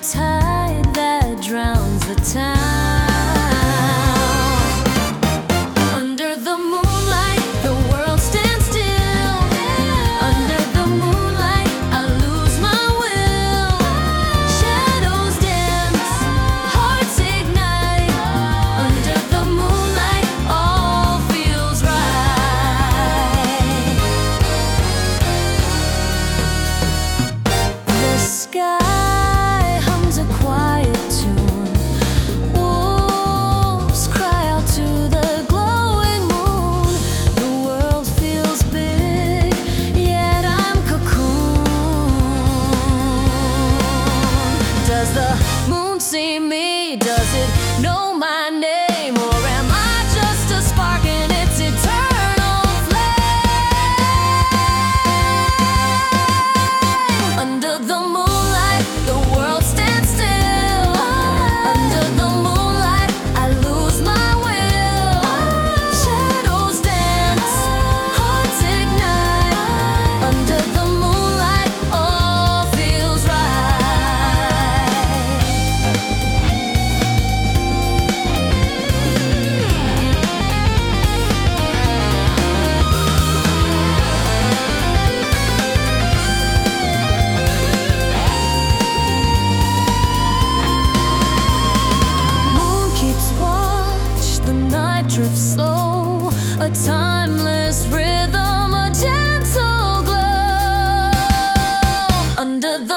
tide that drowns the town. Under the moonlight, the world stands still. Under the moonlight, I lose my will. Shadows dance, hearts ignite. Under the moonlight, all feels right. The sky hums a quiet tune. Wolves cry out to the glowing moon. The world feels big, yet I'm cocooned. Does the moon see me? Does it know my name? Or am I just a spark in its eternal flame? Under the moonlight, the world stands still. Under the moonlight, I lose my will. Shadows dance, hearts ignite. Under the moonlight, all feels right. Moon keeps watch, the night drifts slow. A timeless rhythm, a gentle glow. Under the